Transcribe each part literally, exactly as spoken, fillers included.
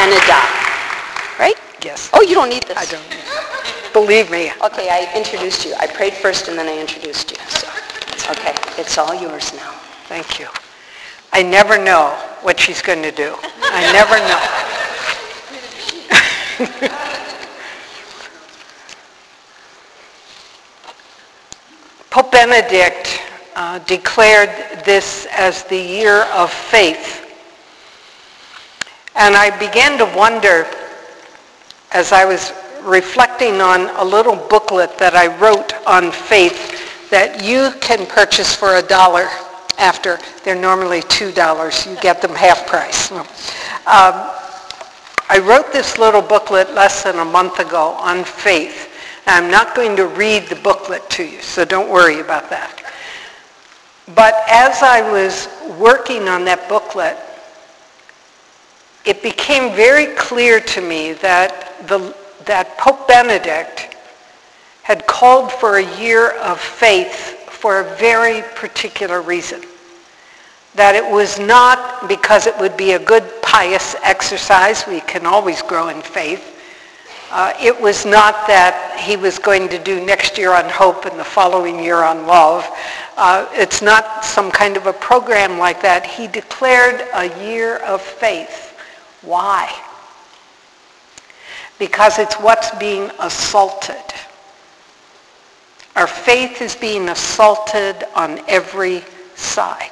and adopt. Right? Yes. Oh, you don't need this. I don't. Believe me. Okay, I introduced you. I prayed first and then I introduced you. So, okay, it's all yours now. Thank you. I never know what she's going to do. I never know. Pope Benedict uh, declared this as the year of faith. And I began to wonder, as I was reflecting on a little booklet that I wrote on faith that you can purchase for a dollar after. They're normally two dollars. You get them half price. Um, I wrote this little booklet less than a month ago on faith. I'm not going to read the booklet to you, so don't worry about that. But as I was working on that booklet, it became very clear to me that, the, that Pope Benedict had called for a year of faith for a very particular reason. That it was not because it would be a good pious exercise. We can always grow in faith. Uh, it was not that he was going to do next year on hope and the following year on love. Uh, it's not some kind of a program like that. He declared a year of faith. Why? Because it's what's being assaulted. Our faith is being assaulted on every side.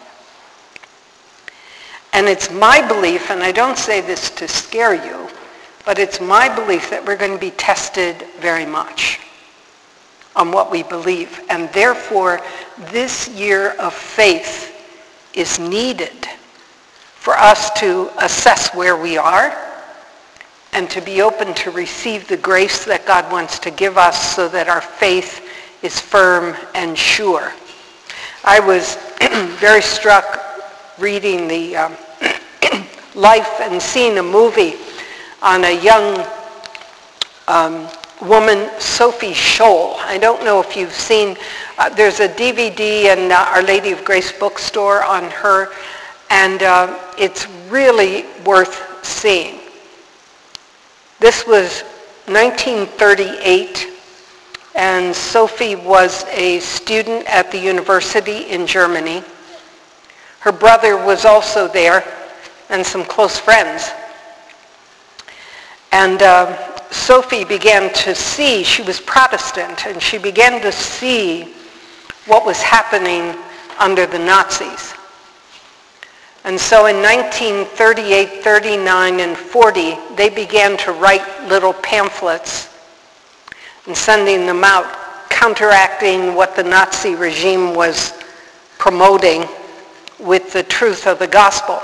And it's my belief, and I don't say this to scare you, but it's my belief that we're going to be tested very much on what we believe. And therefore, this year of faith is needed for us to assess where we are and to be open to receive the grace that God wants to give us so that our faith is firm and sure. I was very struck reading the um, life and seeing a movie on a young um, woman, Sophie Scholl. I don't know if you've seen, uh, there's a D V D in uh, Our Lady of Grace bookstore on her, and uh, it's really worth seeing. This was nineteen thirty-eight, and Sophie was a student at the university in Germany. Her brother was also there, and some close friends. And uh, Sophie began to see, she was Protestant, and she began to see what was happening under the Nazis. And so in nineteen thirty-eight, thirty-nine, and forty, they began to write little pamphlets and sending them out, counteracting what the Nazi regime was promoting with the truth of the gospel.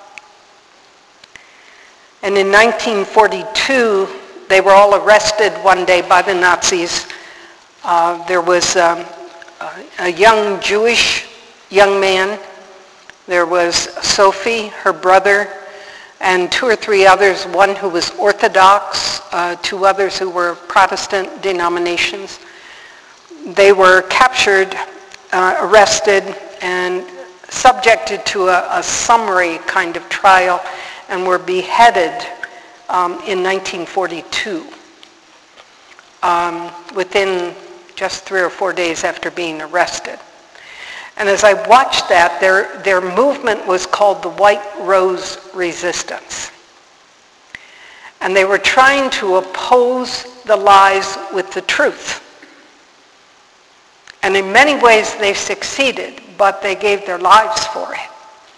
And in nineteen forty-two, they were all arrested one day by the Nazis. Uh, there was um, a young Jewish young man. There was Sophie, her brother, and two or three others, one who was Orthodox, uh, two others who were Protestant denominations. They were captured, uh, arrested, and subjected to a, a summary kind of trial, and were beheaded um, in nineteen forty-two, um, within just three or four days after being arrested. And as I watched that, their, their movement was called the White Rose Resistance. And they were trying to oppose the lies with the truth. And in many ways they succeeded, but they gave their lives for it.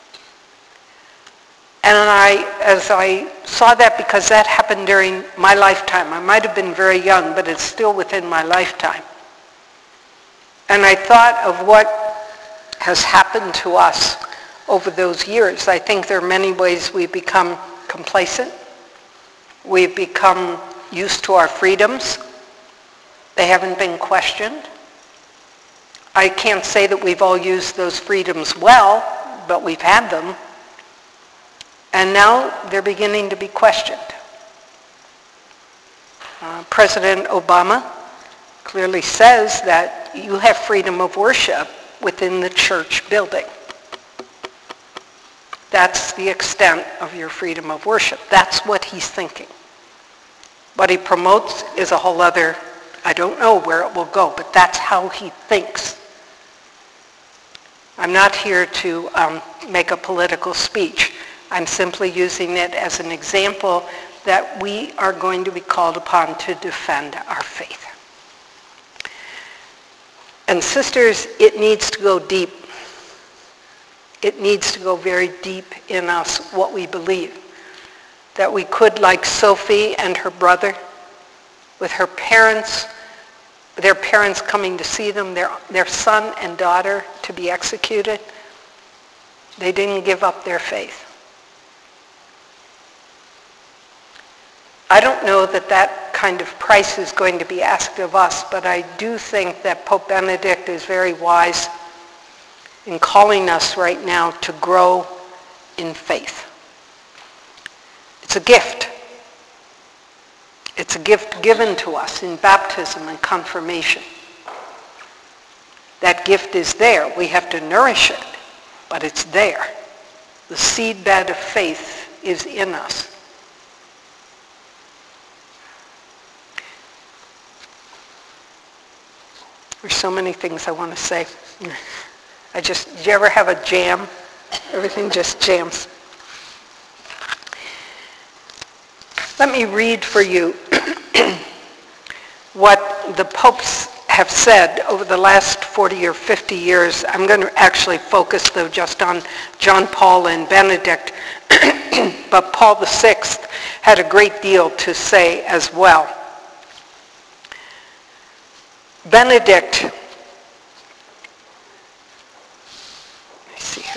And I, as I saw that, because that happened during my lifetime, I might have been very young, but it's still within my lifetime. And I thought of what has happened to us over those years. I think there are many ways we've become complacent. We've become used to our freedoms. They haven't been questioned. I can't say that we've all used those freedoms well, but we've had them. And now they're beginning to be questioned. Uh, President Obama clearly says that you have freedom of worship within the church building. That's the extent of your freedom of worship. That's what he's thinking. What he promotes is a whole other, I don't know where it will go, but that's how he thinks. I'm not here to um, make a political speech. I'm simply using it as an example that we are going to be called upon to defend our faith. And sisters, it needs to go deep. It needs to go very deep in us, what we believe. That we could, like Sophie and her brother, with her parents, their parents coming to see them, their, their son and daughter to be executed, they didn't give up their faith. I don't know that that kind of price is going to be asked of us, but I do think that Pope Benedict is very wise in calling us right now to grow in faith. It's a gift. It's a gift given to us in baptism and confirmation. That gift is there. We have to nourish it, but it's there. The seedbed of faith is in us. There's so many things I want to say. I just, did you ever have a jam? Everything just jams. Let me read for you what the popes have said over the last forty or fifty years. I'm going to actually focus, though, just on John Paul and Benedict, but Paul the Sixth had a great deal to say as well. Benedict, let me see here.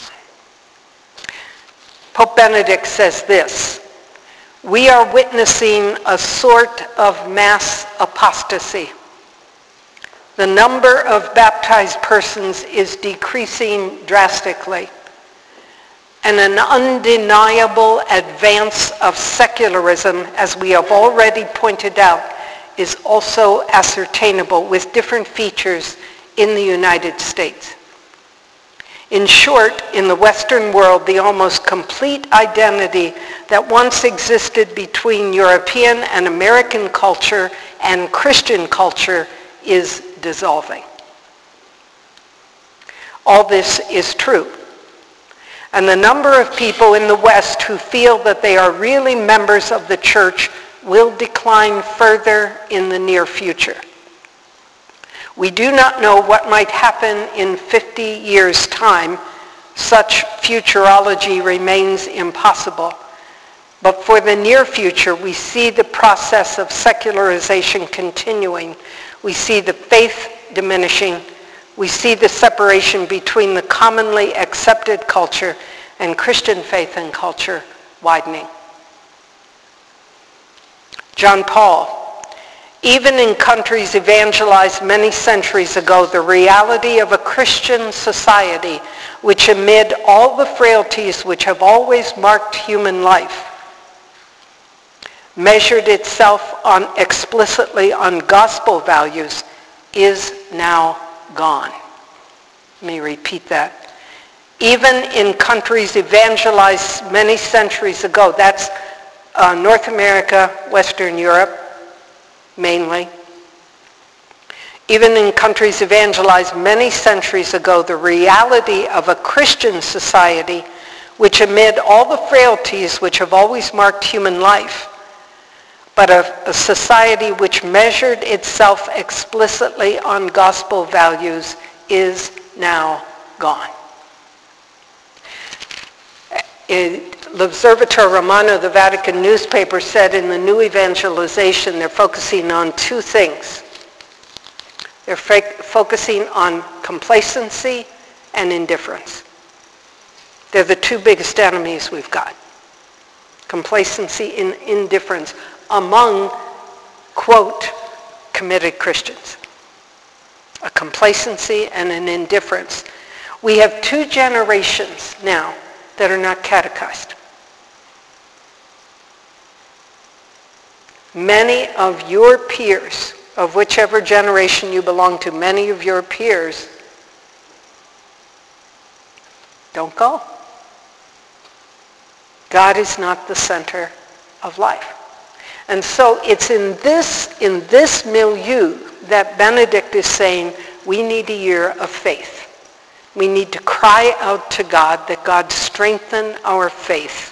Pope Benedict says this: we are witnessing a sort of mass apostasy. The number of baptized persons is decreasing drastically, and an undeniable advance of secularism, as we have already pointed out, is also ascertainable with different features in the United States. In short, in the Western world, the almost complete identity that once existed between European and American culture and Christian culture is dissolving. All this is true. And the number of people in the West who feel that they are really members of the church will decline further in the near future. We do not know what might happen in fifty years' time. Such futurology remains impossible. But for the near future, we see the process of secularization continuing. We see the faith diminishing. We see the separation between the commonly accepted culture and Christian faith and culture widening. John Paul: even in countries evangelized many centuries ago, the reality of a Christian society, which amid all the frailties which have always marked human life, measured itself on explicitly on gospel values, is now gone. Let me repeat that. Even in countries evangelized many centuries ago, that's Uh, North America, Western Europe, mainly. Even in countries evangelized many centuries ago, the reality of a Christian society, which amid all the frailties which have always marked human life, but a, a society which measured itself explicitly on gospel values, is now gone. It, L'Osservatore Romano, the Vatican newspaper, said in the new evangelization, they're focusing on two things. They're f- focusing on complacency and indifference. They're the two biggest enemies we've got. Complacency and indifference among, quote, committed Christians. A complacency and an indifference. We have two generations now that are not catechized. Many of your peers, of whichever generation you belong to, many of your peers don't go. God is not the center of life. And so it's in this, in this milieu that Benedict is saying we need a year of faith. We need to cry out to God that God strengthen our faith.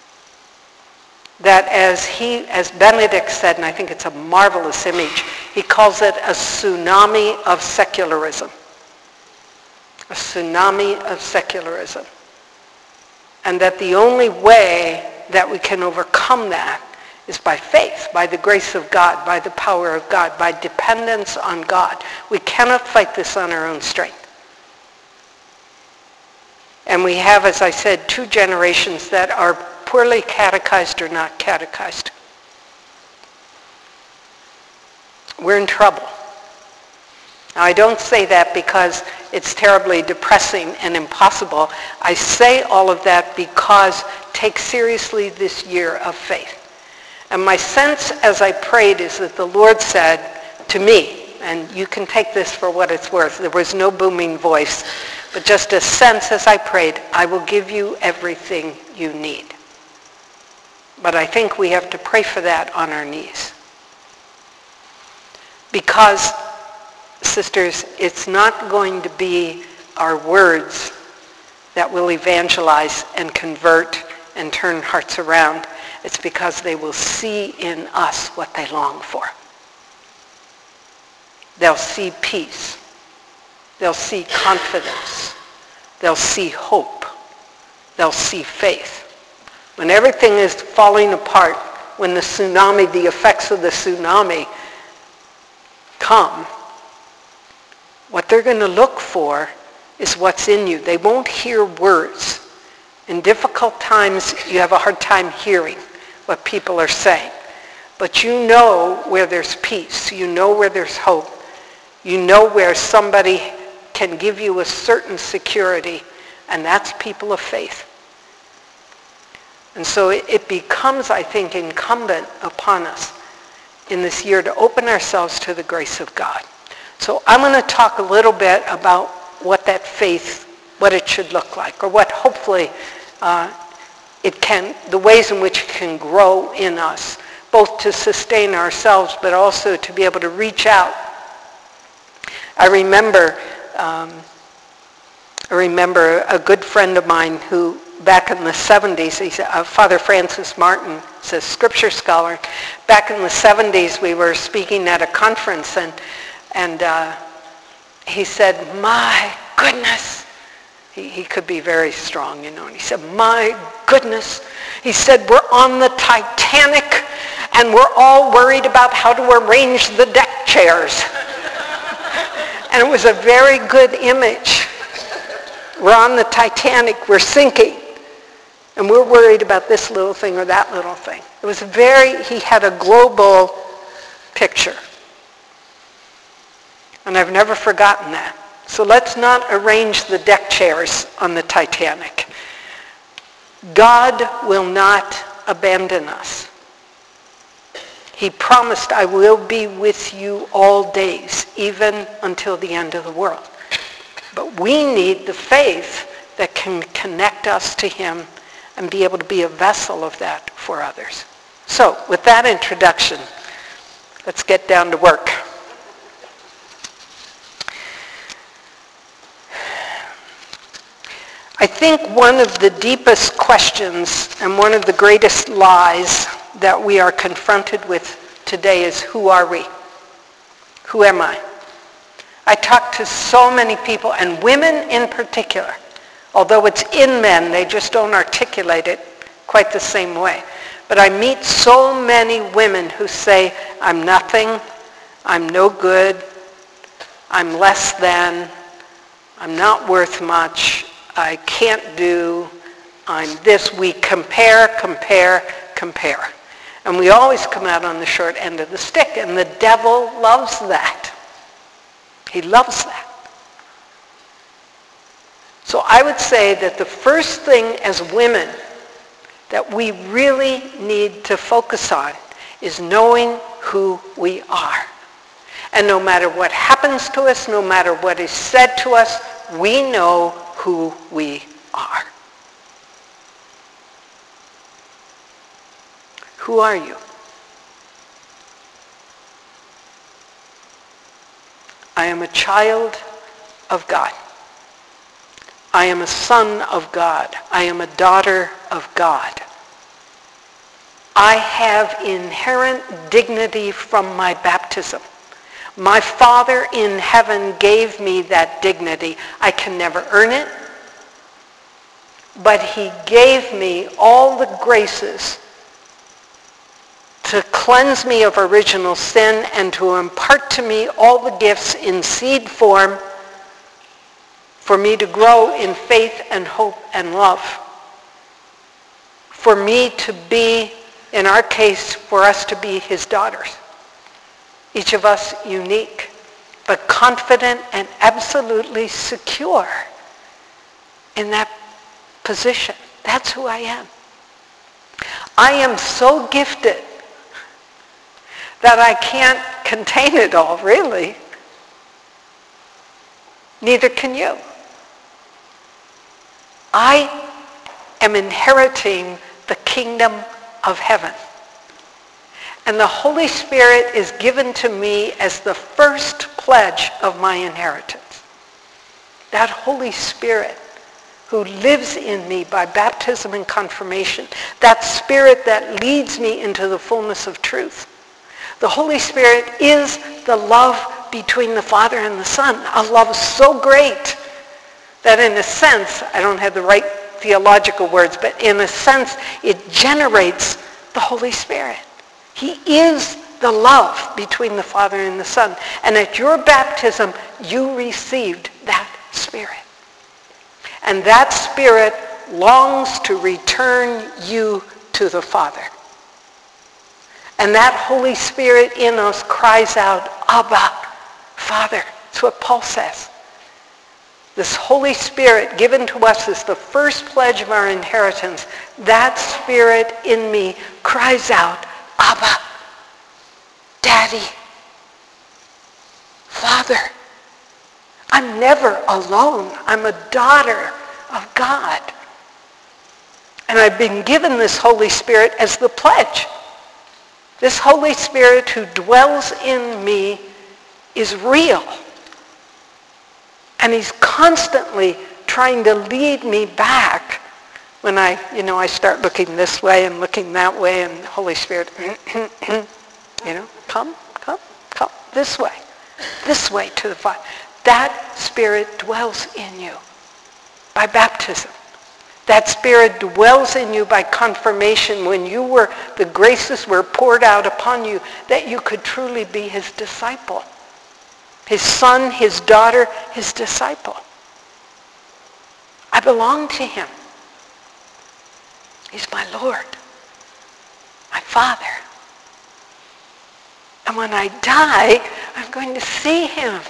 That as he, as Benedict said, and I think it's a marvelous image, he calls it a tsunami of secularism. A tsunami of secularism. And that the only way that we can overcome that is by faith, by the grace of God, by the power of God, by dependence on God. We cannot fight this on our own strength. And we have, as I said, two generations that are poorly catechized or not catechized. We're in trouble. Now, I don't say that because it's terribly depressing and impossible. I say all of that because take seriously this year of faith. And my sense as I prayed is that the Lord said to me, and you can take this for what it's worth, there was no booming voice, but just a sense as I prayed, I will give you everything you need. But I think we have to pray for that on our knees. Because, sisters, it's not going to be our words that will evangelize and convert and turn hearts around. It's because they will see in us what they long for. They'll see peace. They'll see confidence. They'll see hope. They'll see faith. When everything is falling apart, when the tsunami, the effects of the tsunami come, what they're going to look for is what's in you. They won't hear words. In difficult times, you have a hard time hearing what people are saying. But you know where there's peace. You know where there's hope. You know where somebody can give you a certain security, and that's people of faith. And so it, it becomes, I think, incumbent upon us in this year to open ourselves to the grace of God. So I'm going to talk a little bit about what that faith, what it should look like, or what hopefully uh, it can, the ways in which it can grow in us, both to sustain ourselves, but also to be able to reach out. I remember, um, I remember a good friend of mine who, back in the seventies, he's, uh, Father Francis Martin, is a scripture scholar. Back in the seventies, we were speaking at a conference, and and uh, he said, "My goodness." He, he could be very strong, you know. And he said, "My goodness." He said, "We're on the Titanic, and we're all worried about how to arrange the deck chairs." And it was a very good image. We're on the Titanic, we're sinking, and we're worried about this little thing or that little thing. It was very, he had a global picture. And I've never forgotten that. So let's not arrange the deck chairs on the Titanic. God will not abandon us. He promised, "I will be with you all days, even until the end of the world." But we need the faith that can connect us to him and be able to be a vessel of that for others. So, with that introduction, let's get down to work. I think one of the deepest questions and one of the greatest lies that we are confronted with today is, who are we? Who am I? I talk to so many people, and women in particular, although it's in men, they just don't articulate it quite the same way. But I meet so many women who say, "I'm nothing, I'm no good, I'm less than, I'm not worth much, I can't do, I'm this." We compare, compare, compare. And we always come out on the short end of the stick, and the devil loves that. He loves that. So I would say that the first thing as women that we really need to focus on is knowing who we are. And no matter what happens to us, no matter what is said to us, we know who we are. Who are you? I am a child of God. I am a son of God. I am a daughter of God. I have inherent dignity from my baptism. My Father in heaven gave me that dignity. I can never earn it, but he gave me all the graces to cleanse me of original sin and to impart to me all the gifts in seed form for me to grow in faith and hope and love. For me to be, in our case, for us to be his daughters. Each of us unique, but confident and absolutely secure in that position. That's who I am. I am so gifted that I can't contain it all, really. Neither can you. I am inheriting the kingdom of heaven. And the Holy Spirit is given to me as the first pledge of my inheritance. That Holy Spirit who lives in me by baptism and confirmation, that Spirit that leads me into the fullness of truth. The Holy Spirit is the love between the Father and the Son, a love so great that in a sense, I don't have the right theological words, but in a sense, it generates the Holy Spirit. He is the love between the Father and the Son. And at your baptism, you received that Spirit. And that Spirit longs to return you to the Father. And that Holy Spirit in us cries out, Abba, Father. That's what Paul says. This Holy Spirit given to us is the first pledge of our inheritance. That Spirit in me cries out, Abba, Daddy, Father. I'm never alone. I'm a daughter of God. And I've been given this Holy Spirit as the pledge. This Holy Spirit who dwells in me is real. And he's constantly trying to lead me back when I, you know, I start looking this way and looking that way, and the Holy Spirit, you know, come, come, come, this way, this way to the Father. That Spirit dwells in you by baptism. That Spirit dwells in you by confirmation when you were, the graces were poured out upon you that you could truly be his disciple. His son, his daughter, his disciple. I belong to him. He's my Lord, my Father. And when I die, I'm going to see him.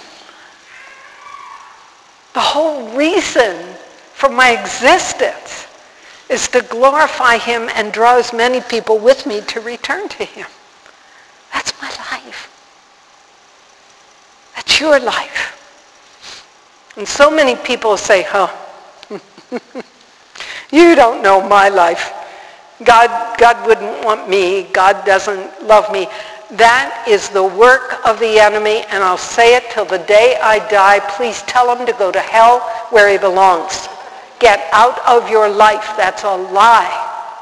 The whole reason for my existence is to glorify him and draw as many people with me to return to him. That's my life. That's your life. And so many people say, oh, you don't know my life. God, God wouldn't want me. God doesn't love me. That is the work of the enemy, and I'll say it till the day I die. Please tell him to go to hell where he belongs. Get out of your life. That's a lie.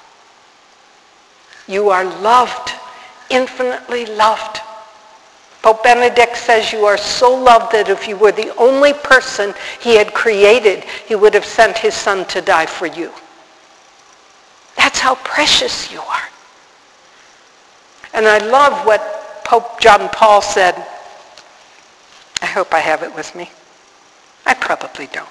You are loved, infinitely loved. Pope Benedict says you are so loved that if you were the only person he had created, he would have sent his son to die for you. That's how precious you are. And I love what Pope John Paul said. I hope I have it with me. I probably don't.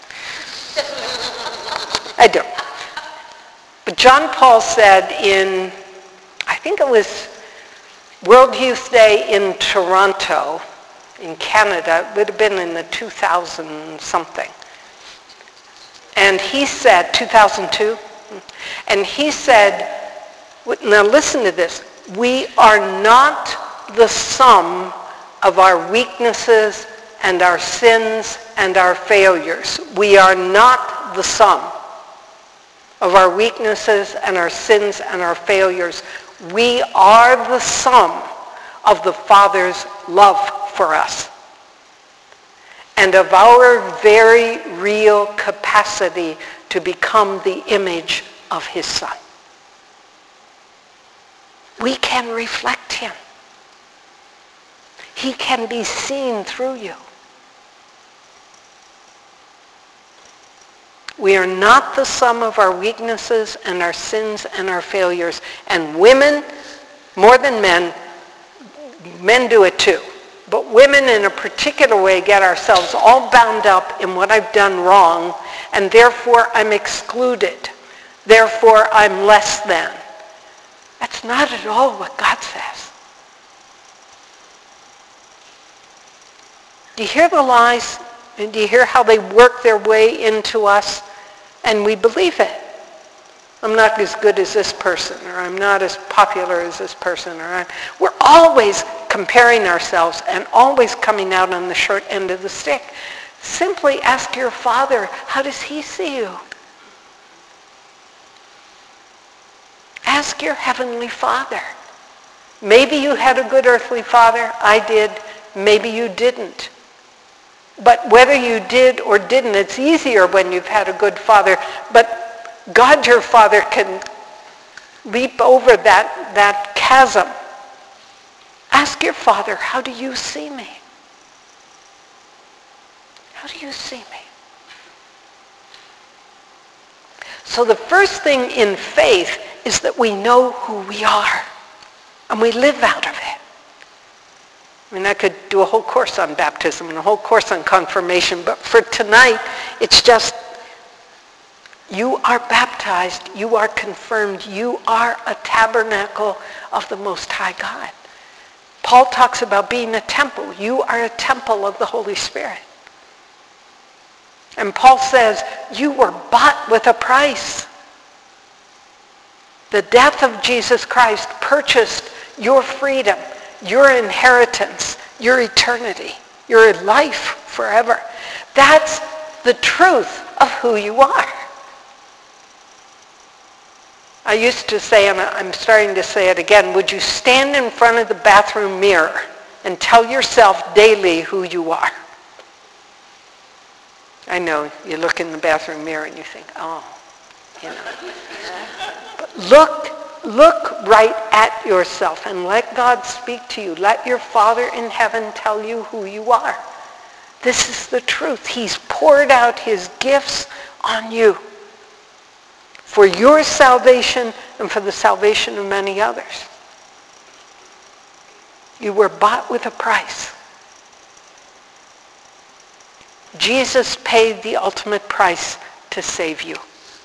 I don't. But John Paul said in, I think it was World Youth Day in Toronto, in Canada, it would have been in the two thousand something. And he said, two thousand two, and he said, now listen to this, we are not the sum of our weaknesses and our sins and our failures. We are not the sum of our weaknesses and our sins and our failures. We are the sum of the Father's love for us and of our very real capacity to become the image of his Son. We can reflect him. He can be seen through you. We are not the sum of our weaknesses and our sins and our failures. And women, more than men, men do it too. But women in a particular way get ourselves all bound up in what I've done wrong, and therefore I'm excluded. Therefore I'm less than. That's not at all what God says. Do you hear the lies? And do you hear how they work their way into us? And we believe it. I'm not as good as this person, or I'm not as popular as this person, or I'm... We're always comparing ourselves and always coming out on the short end of the stick. Simply ask your Father, how does he see you? Ask your Heavenly Father. Maybe you had a good earthly father. I did. Maybe you didn't. But whether you did or didn't, it's easier when you've had a good father. But God, your Father, can leap over that, that chasm. Ask your Father, how do you see me? How do you see me? So the first thing in faith is that we know who we are, and we live out of it. I mean, I could do a whole course on baptism and a whole course on confirmation, but for tonight, it's just, you are baptized, you are confirmed, you are a tabernacle of the Most High God. Paul talks about being a temple. You are a temple of the Holy Spirit. And Paul says, you were bought with a price. The death of Jesus Christ purchased your freedom, your inheritance, your eternity, your life forever. That's the truth of who you are. I used to say, and I'm starting to say it again, would you stand in front of the bathroom mirror and tell yourself daily who you are? I know, you look in the bathroom mirror and you think, oh, you know. But look, look right at yourself and let God speak to you. Let your Father in heaven tell you who you are. This is the truth. He's poured out his gifts on you for your salvation and for the salvation of many others. You were bought with a price. Jesus paid the ultimate price to save you.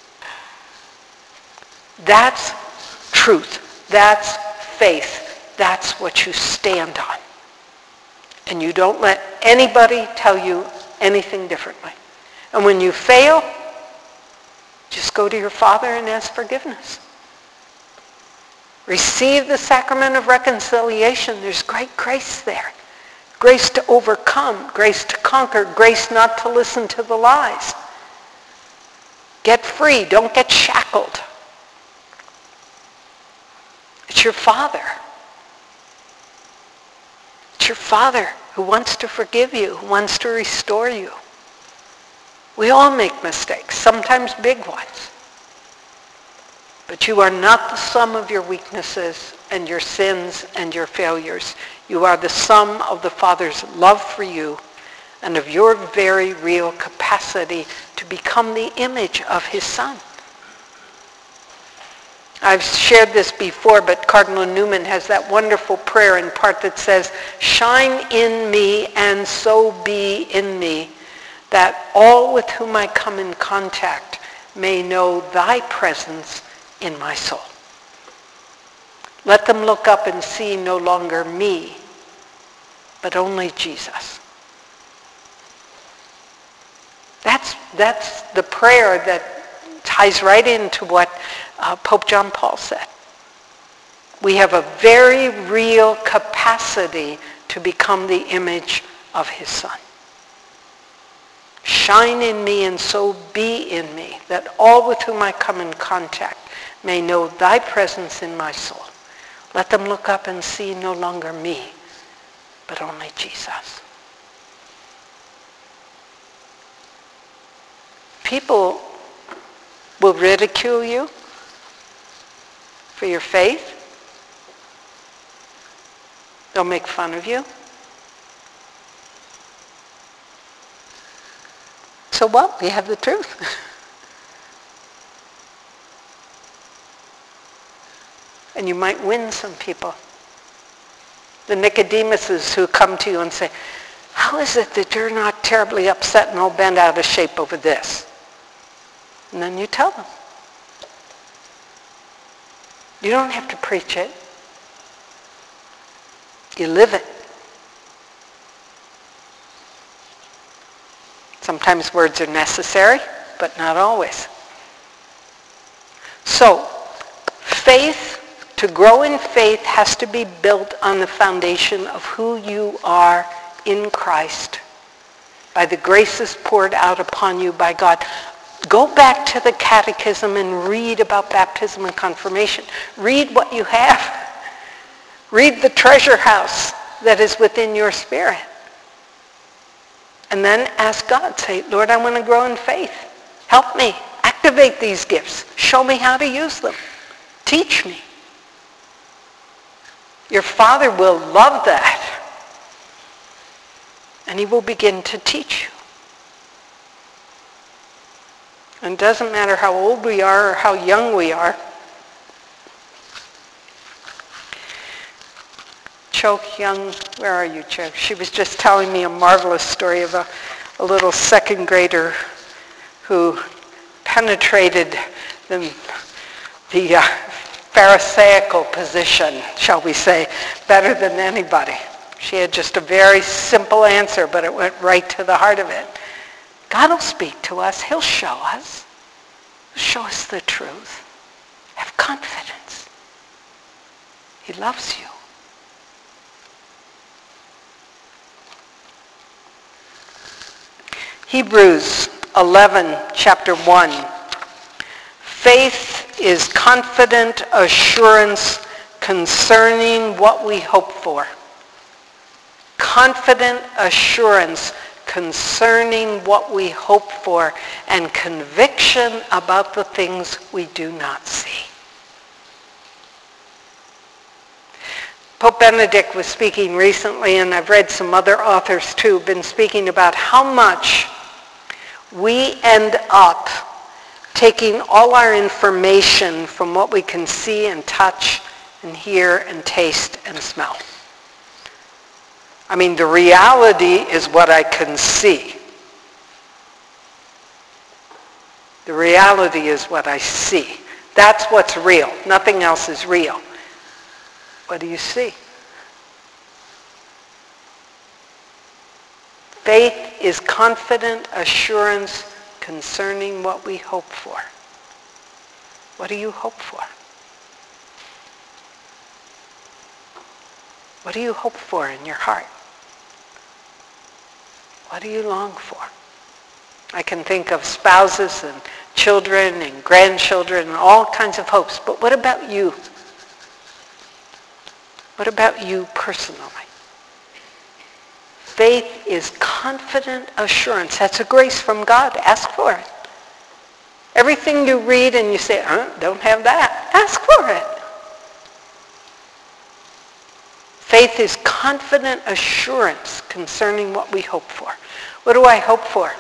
That's truth. That's faith. That's what you stand on. And you don't let anybody tell you anything differently. And when you fail, just go to your Father and ask forgiveness. Receive the sacrament of reconciliation. There's great grace there. Grace to overcome, grace to conquer, grace not to listen to the lies. Get free. Don't get shackled. It's your Father. It's your Father who wants to forgive you, who wants to restore you. We all make mistakes, sometimes big ones. But you are not the sum of your weaknesses and your sins and your failures. You are the sum of the Father's love for you and of your very real capacity to become the image of his Son. I've shared this before, but Cardinal Newman has that wonderful prayer in part that says, shine in me and so be in me, that all with whom I come in contact may know thy presence in my soul. Let them look up and see no longer me, but only Jesus. That's, that's the prayer that ties right into what uh, Pope John Paul said. We have a very real capacity to become the image of his Son. Shine in me and so be in me, that all with whom I come in contact may know thy presence in my soul. Let them look up and see no longer me, but only Jesus. People will ridicule you for your faith. They'll make fun of you. So what? We have the truth. And you might win some people. The Nicodemuses who come to you and say, how is it that you're not terribly upset and all bent out of shape over this? And then you tell them. You don't have to preach it. You live it. Sometimes words are necessary, but not always. So, faith, to grow in faith, has to be built on the foundation of who you are in Christ, by the graces poured out upon you by God. Go back to the catechism and read about baptism and confirmation. Read what you have. Read the treasure house that is within your spirit. And then ask God, say, Lord, I want to grow in faith. Help me. Activate these gifts. Show me how to use them. Teach me. Your Father will love that. And he will begin to teach you. And it doesn't matter how old we are or how young we are. Choke Young, where are you, Choke? She was just telling me a marvelous story of a, a little second grader who penetrated the, the uh, Pharisaical position, shall we say, better than anybody. She had just a very simple answer, but it went right to the heart of it. God will speak to us. He'll show us. He'll show us the truth. Have confidence. He loves you. Hebrews eleven, chapter one. Faith is confident assurance concerning what we hope for. Confident assurance concerning what we hope for, and conviction about the things we do not see. Pope Benedict was speaking recently, and I've read some other authors too, been speaking about how much we end up taking all our information from what we can see and touch and hear and taste and smell. I mean, the reality is what I can see. The reality is what I see. That's what's real. Nothing else is real. What do you see? Faith is confident assurance concerning what we hope for. What do you hope for? What do you hope for in your heart? What do you long for? I can think of spouses and children and grandchildren and all kinds of hopes, but what about you? What about you personally? Faith is confident assurance. That's a grace from God. Ask for it. Everything you read and you say, uh, don't have that, ask for it. Faith is confident assurance concerning what we hope for. What do I hope for?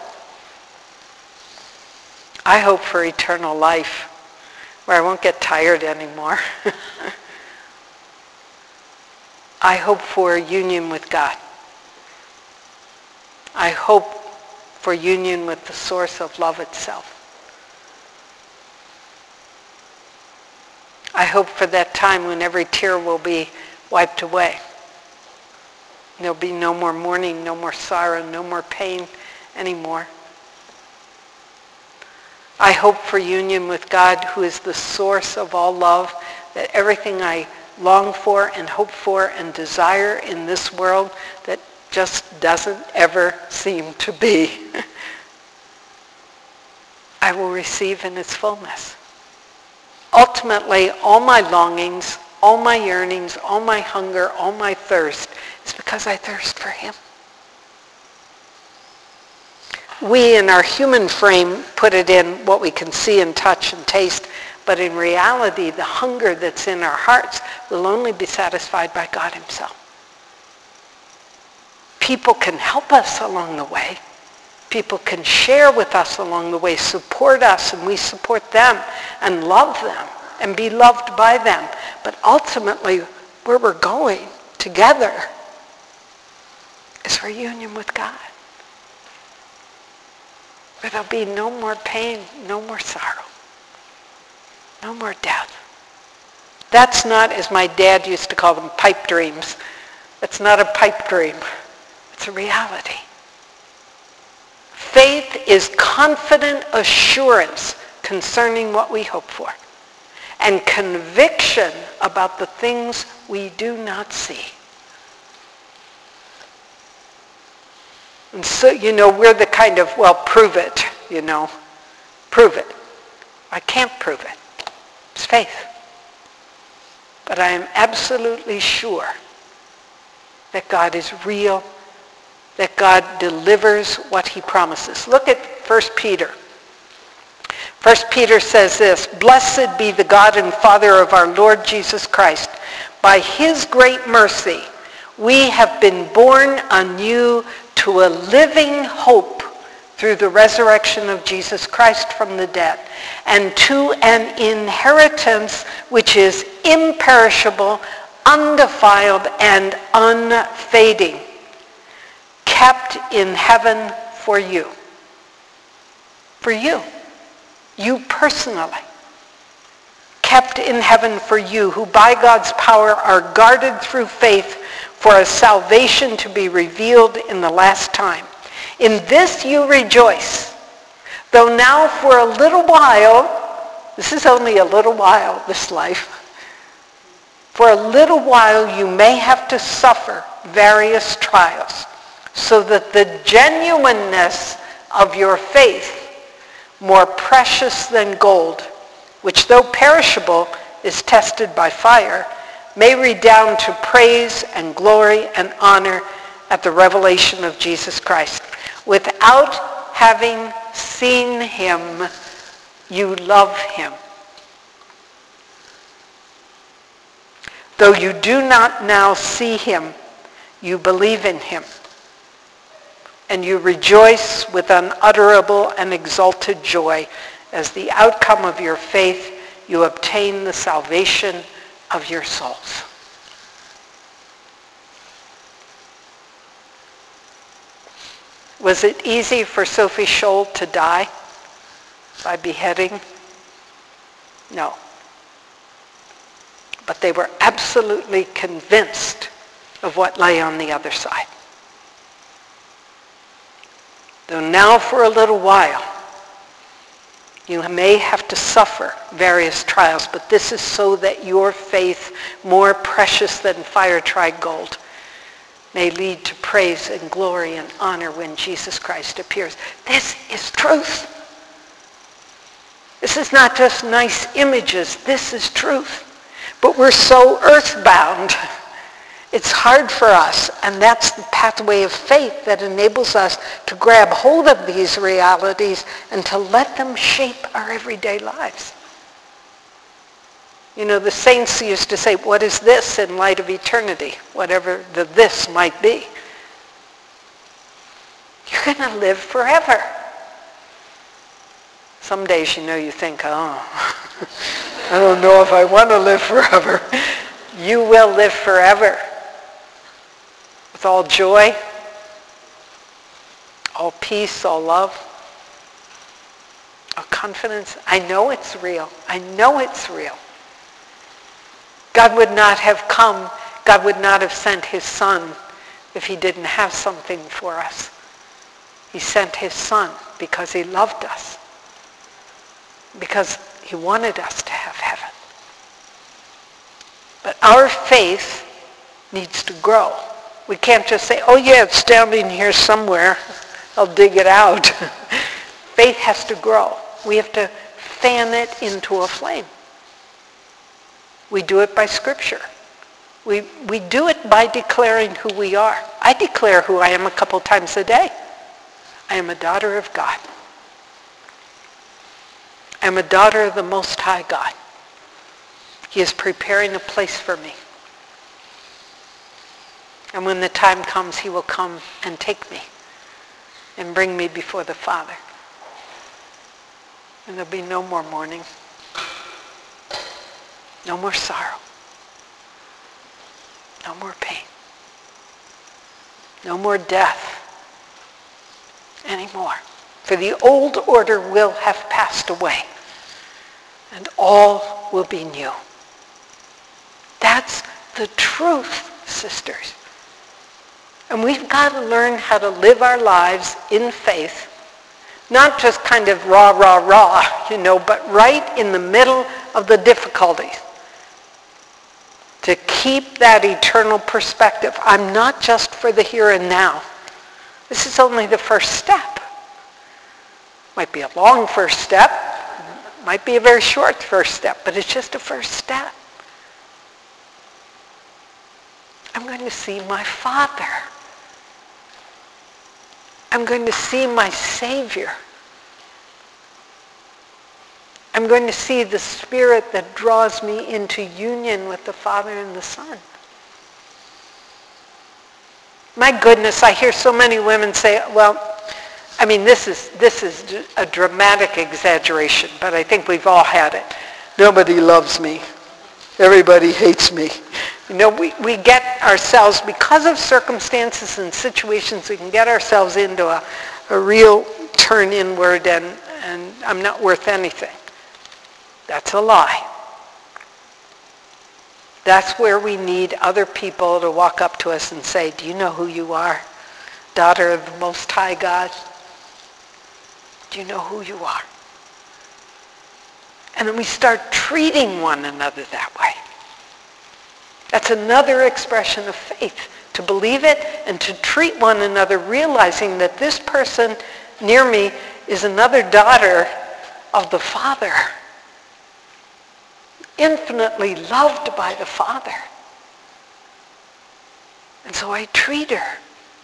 I hope for eternal life, where I won't get tired anymore. I hope for union with God. I hope for union with the source of love itself. I hope for that time when every tear will be wiped away. There'll be no more mourning, no more sorrow, no more pain anymore. I hope for union with God, who is the source of all love, that everything I long for and hope for and desire in this world that just doesn't ever seem to be, I will receive in its fullness. Ultimately, all my longings all my yearnings, all my hunger, all my thirst is because I thirst for him. We in our human frame put it in what we can see and touch and taste, but in reality, the hunger that's in our hearts will only be satisfied by God himself. People can help us along the way. People can share with us along the way, support us, and we support them and love them and be loved by them. But ultimately, where we're going together is for union with God. Where there'll be no more pain, no more sorrow, no more death. That's not, as my dad used to call them, pipe dreams. That's not a pipe dream. It's a reality. Faith is confident assurance concerning what we hope for, and conviction about the things we do not see. And so, you know, we're the kind of, well, prove it, you know. Prove it. I can't prove it. It's faith. But I am absolutely sure that God is real, that God delivers what he promises. Look at First Peter. First Peter says this, "Blessed be the God and Father of our Lord Jesus Christ. By his great mercy, we have been born anew to a living hope through the resurrection of Jesus Christ from the dead, and to an inheritance which is imperishable, undefiled, and unfading, kept in heaven for you." For you. You personally. Kept in heaven for you, who by God's power are guarded through faith for a salvation to be revealed in the last time. In this you rejoice, though now for a little while, this is only a little while, this life, for a little while you may have to suffer various trials, so that the genuineness of your faith, more precious than gold, which though perishable is tested by fire, may redound to praise and glory and honor at the revelation of Jesus Christ. Without having seen him, you love him. Though you do not now see him, you believe in him, and you rejoice with unutterable and exalted joy. As the outcome of your faith, you obtain the salvation of your souls. Was it easy for Sophie Scholl to die by beheading? No. But they were absolutely convinced of what lay on the other side. Though now for a little while, you may have to suffer various trials, but this is so that your faith, more precious than fire-tried gold, may lead to praise and glory and honor when Jesus Christ appears. This is truth. This is not just nice images. This is truth. But we're so earthbound. It's hard for us, and that's the pathway of faith that enables us to grab hold of these realities and to let them shape our everyday lives. You know, the saints used to say, what is this in light of eternity? Whatever the this might be. You're going to live forever. Some days, you know, you think, oh, I don't know if I want to live forever. You will live forever. With all joy, all peace, all love, all confidence. I know it's real. I know it's real. God would not have come, God would not have sent his son if he didn't have something for us. He sent his son because he loved us, because he wanted us to have heaven. But our faith needs to grow. We can't just say, oh yeah, it's down in here somewhere. I'll dig it out. Faith has to grow. We have to fan it into a flame. We do it by Scripture. We, we do it by declaring who we are. I declare who I am a couple times a day. I am a daughter of God. I am a daughter of the Most High God. He is preparing a place for me. And when the time comes, he will come and take me and bring me before the Father. And there'll be no more mourning, no more sorrow, no more pain, no more death anymore. For the old order will have passed away, and all will be new. That's the truth, sisters. And we've got to learn how to live our lives in faith, not just kind of rah, rah, rah, you know, but right in the middle of the difficulties. To keep that eternal perspective. I'm not just for the here and now. This is only the first step. Might be a long first step, might be a very short first step, but it's just a first step. I'm going to see my Father. I'm going to see my Savior. I'm going to see the Spirit that draws me into union with the Father and the Son. My goodness, I hear so many women say, well, I mean, this is this is a dramatic exaggeration, but I think we've all had it. Nobody loves me. Everybody hates me. You know, we, we get ourselves, because of circumstances and situations, we can get ourselves into a, a real turn inward and, and I'm not worth anything. That's a lie. That's where we need other people to walk up to us and say, do you know who you are? Daughter of the Most High God. Do you know who you are? And then we start treating one another that way. That's another expression of faith, to believe it and to treat one another, realizing that this person near me is another daughter of the Father, infinitely loved by the Father. And so I treat her.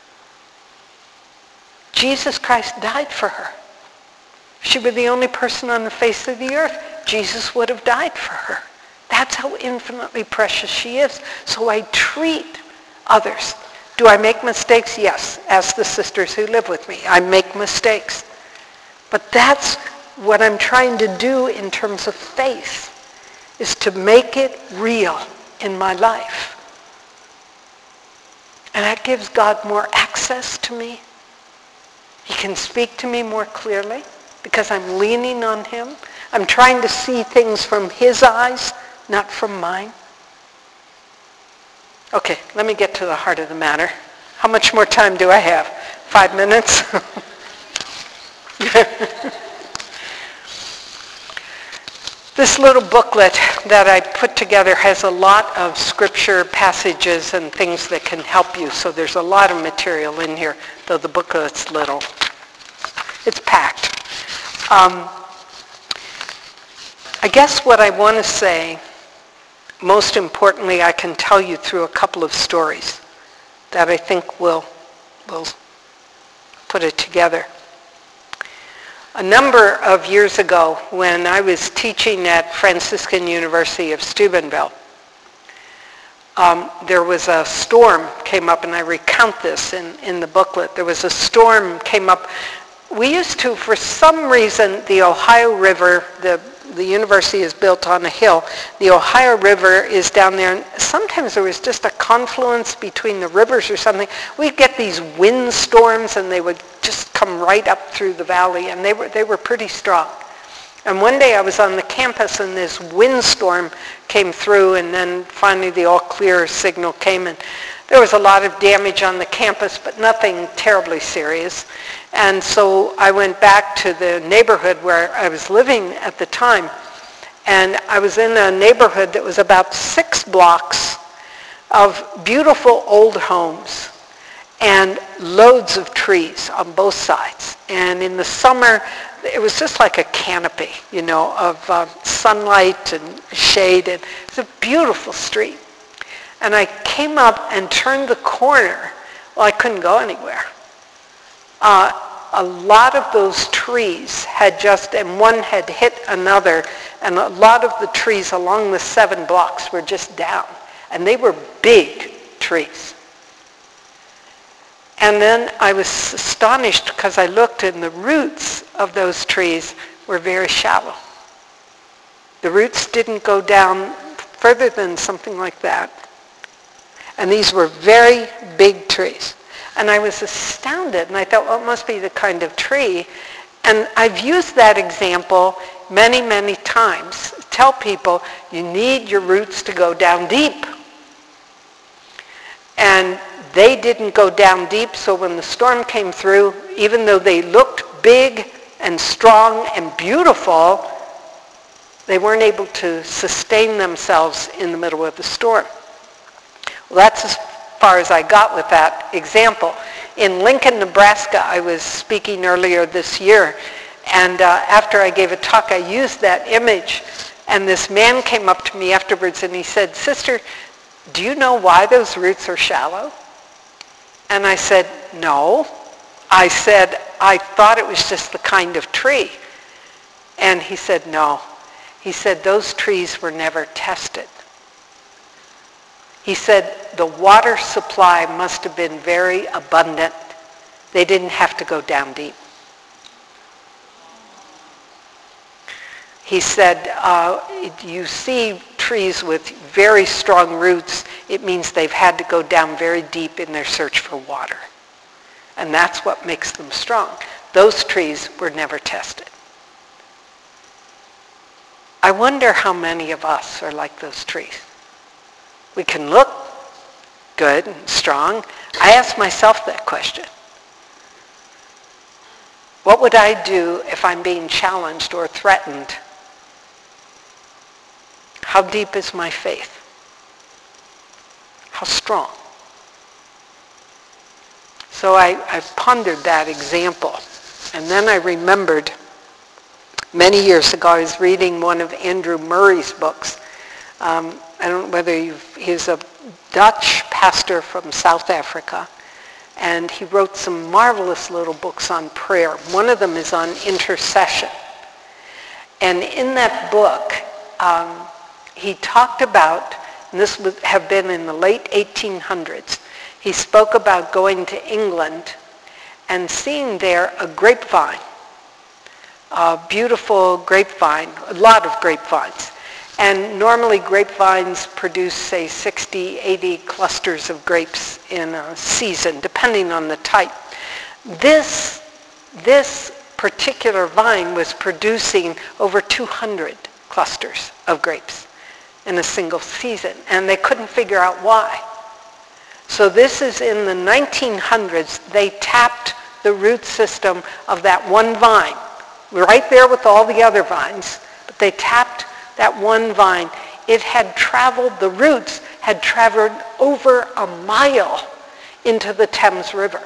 Jesus Christ died for her. If she were the only person on the face of the earth, Jesus would have died for her. That's how infinitely precious she is. So I treat others. Do I make mistakes? Yes. Ask the sisters who live with me. I make mistakes. But that's what I'm trying to do in terms of faith, is to make it real in my life. And that gives God more access to me. He can speak to me more clearly because I'm leaning on him. I'm trying to see things from his eyes, not from mine. Okay, let me get to the heart of the matter. How much more time do I have? Five minutes? This little booklet that I put together has a lot of scripture passages and things that can help you. So there's a lot of material in here, though the booklet's little. It's packed. Um, I guess what I want to say, most importantly, I can tell you through a couple of stories that I think will, will put it together. A number of years ago, when I was teaching at Franciscan University of Steubenville, um, there was a storm came up, and I recount this in, in the booklet. There was a storm came up. We used to, for some reason, the Ohio River, the the university is built on a hill. The Ohio River is down there, and sometimes there was just a confluence between the rivers or something. We'd get these wind storms, and they would just come right up through the valley, and they were they were pretty strong. And one day I was on the campus, and this windstorm came through, and then finally the all-clear signal came, and there was a lot of damage on the campus, but nothing terribly serious. And so I went back to the neighborhood where I was living at the time, and I was in a neighborhood that was about six blocks of beautiful old homes and loads of trees on both sides. And in the summer, it was just like a canopy, you know, of uh, sunlight and shade. And it's a beautiful street. And I came up and turned the corner. Well, I couldn't go anywhere. Uh, a lot of those trees had just, and one had hit another, and a lot of the trees along the seven blocks were just down. And they were big trees. And then I was astonished because I looked and the roots of those trees were very shallow. The roots didn't go down further than something like that. And these were very big trees. And I was astounded, and I thought, well, it must be the kind of tree. And I've used that example many, many times. Tell people, you need your roots to go down deep. And they didn't go down deep, so when the storm came through, even though they looked big and strong and beautiful, they weren't able to sustain themselves in the middle of the storm. Well, that's as far as I got with that example. In Lincoln, Nebraska, I was speaking earlier this year, and uh, after I gave a talk, I used that image, and this man came up to me afterwards and he said, "Sister, do you know why those roots are shallow?" And I said, "No." I said, "I thought it was just the kind of tree." And he said, "No." He said, "Those trees were never tested." He said, "The water supply must have been very abundant. They didn't have to go down deep." He said, uh, you see trees with very strong roots, it means they've had to go down very deep in their search for water. And that's what makes them strong. Those trees were never tested. I wonder how many of us are like those trees. We can look good and strong. I ask myself that question. What would I do if I'm being challenged or threatened? How deep is my faith? How strong? So I, I pondered that example. And then I remembered many years ago, I was reading one of Andrew Murray's books. Um, I don't know whether you've, he's a Dutch pastor from South Africa, and he wrote some marvelous little books on prayer. One of them is on intercession. And in that book, um, he talked about, and this would have been in the late eighteen hundreds, he spoke about going to England and seeing there a grapevine, a beautiful grapevine, a lot of grapevines. And normally grapevines produce, say, sixty, eighty clusters of grapes in a season, depending on the type. This, this particular vine was producing over two hundred clusters of grapes in a single season, and they couldn't figure out why. So this is in the nineteen hundreds. They tapped the root system of that one vine, right there with all the other vines, but they tapped that one vine. It had traveled, the roots had traveled over a mile into the Thames River.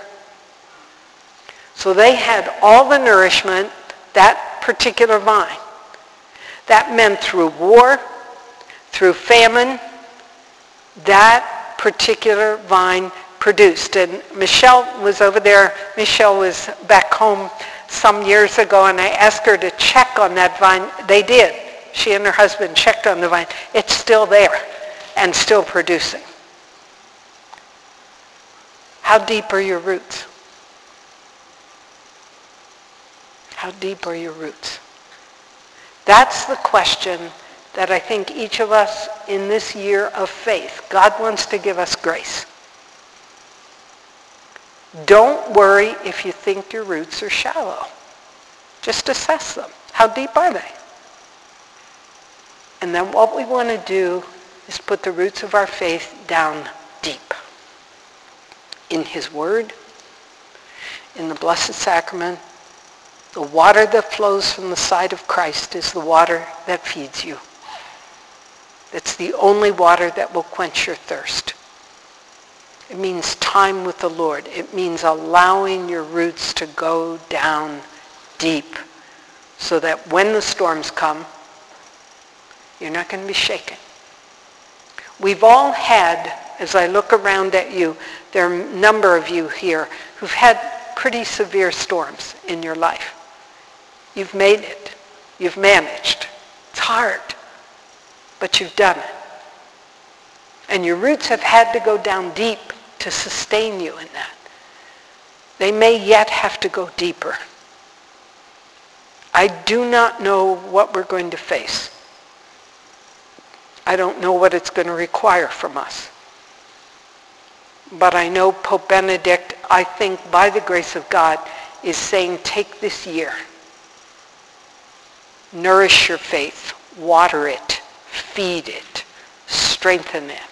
So they had all the nourishment, that particular vine. That meant through war, through famine, that particular vine produced. And Michelle was over there, Michelle was back home some years ago, and I asked her to check on that vine. They did. She and her husband checked on the vine. It's still there and still producing. How deep are your roots? How deep are your roots? That's the question that I think each of us in this year of faith, God wants to give us grace. Don't worry if you think your roots are shallow. Just assess them. How deep are they? And then what we want to do is put the roots of our faith down deep. In his word, in the Blessed Sacrament. The water that flows from the side of Christ is the water that feeds you. It's the only water that will quench your thirst. It means time with the Lord. It means allowing your roots to go down deep so that when the storms come, You're not going to be shaken. We've all had, as I look around at you, there are a number of you here who've had pretty severe storms in your life. You've made it. You've managed. It's hard, but you've done it. And your roots have had to go down deep to sustain you in that. They may yet have to go deeper. I do not know what we're going to face. I don't know what it's going to require from us. But I know Pope Benedict, I think by the grace of God, is saying, take this year. Nourish your faith. Water it. Feed it. Strengthen it.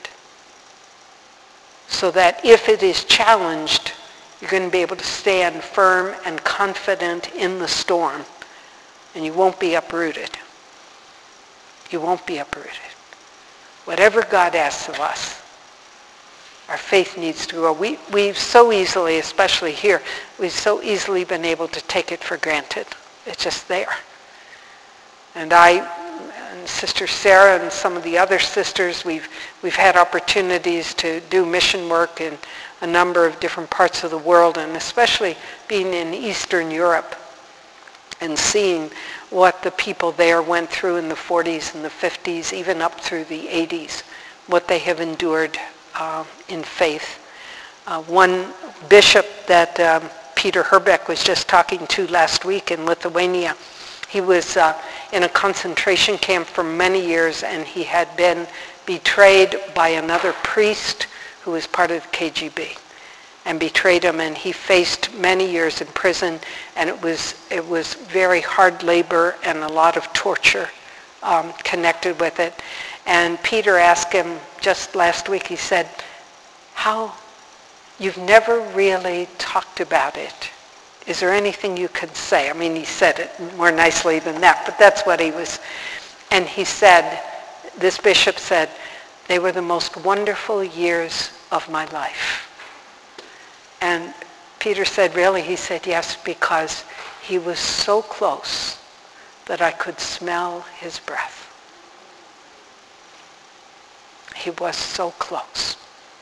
So that if it is challenged, you're going to be able to stand firm and confident in the storm. And you won't be uprooted. You won't be uprooted. Whatever God asks of us, our faith needs to grow. We, we've so easily, especially here, we've so easily been able to take it for granted. It's just there. And I, and Sister Sarah and some of the other sisters, we've, we've had opportunities to do mission work in a number of different parts of the world, and especially being in Eastern Europe and seeing what the people there went through in the forties and the fifties, even up through the eighties, what they have endured uh, in faith. Uh, one bishop that um, Peter Herbeck was just talking to last week in Lithuania, he was uh, in a concentration camp for many years, and he had been betrayed by another priest who was part of the K G B. And betrayed him, and he faced many years in prison, and it was it was very hard labor and a lot of torture um, connected with it. And Peter asked him just last week, he said, how, you've never really talked about it. Is there anything you could say? I mean, he said it more nicely than that, but that's what he was. And he said, this bishop said, they were the most wonderful years of my life. And Peter said, really? He said, yes, because he was so close that I could smell his breath. He was so close.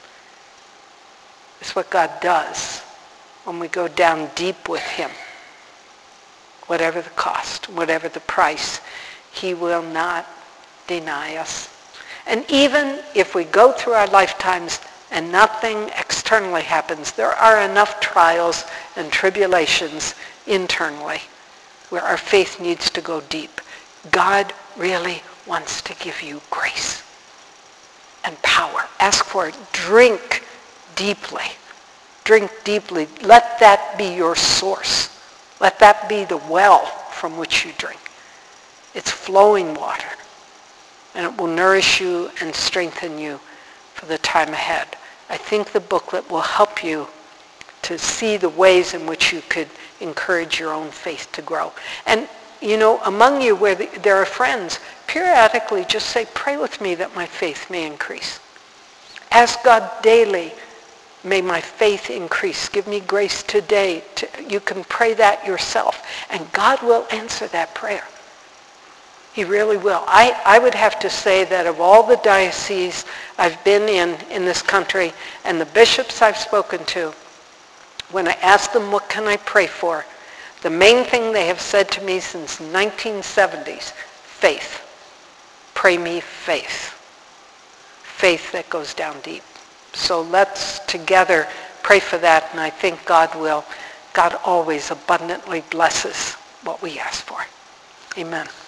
It's what God does when we go down deep with him. Whatever the cost, whatever the price, he will not deny us. And even if we go through our lifetimes and nothing externally happens, there are enough trials and tribulations internally where our faith needs to go deep. God really wants to give you grace and power. Ask for it. Drink deeply. Drink deeply. Let that be your source. Let that be the well from which you drink. It's flowing water, and it will nourish you and strengthen you for the time ahead. I think the booklet will help you to see the ways in which you could encourage your own faith to grow. And, you know, among you where the, there are friends, periodically just say, pray with me that my faith may increase. Ask God daily, may my faith increase. Give me grace today. To, you can pray that yourself, and God will answer that prayer. He really will. I, I would have to say that of all the dioceses I've been in in this country and the bishops I've spoken to, when I ask them what can I pray for, the main thing they have said to me since nineteen seventies, faith. Pray me faith. Faith that goes down deep. So let's together pray for that, and I think God will. God always abundantly blesses what we ask for. Amen.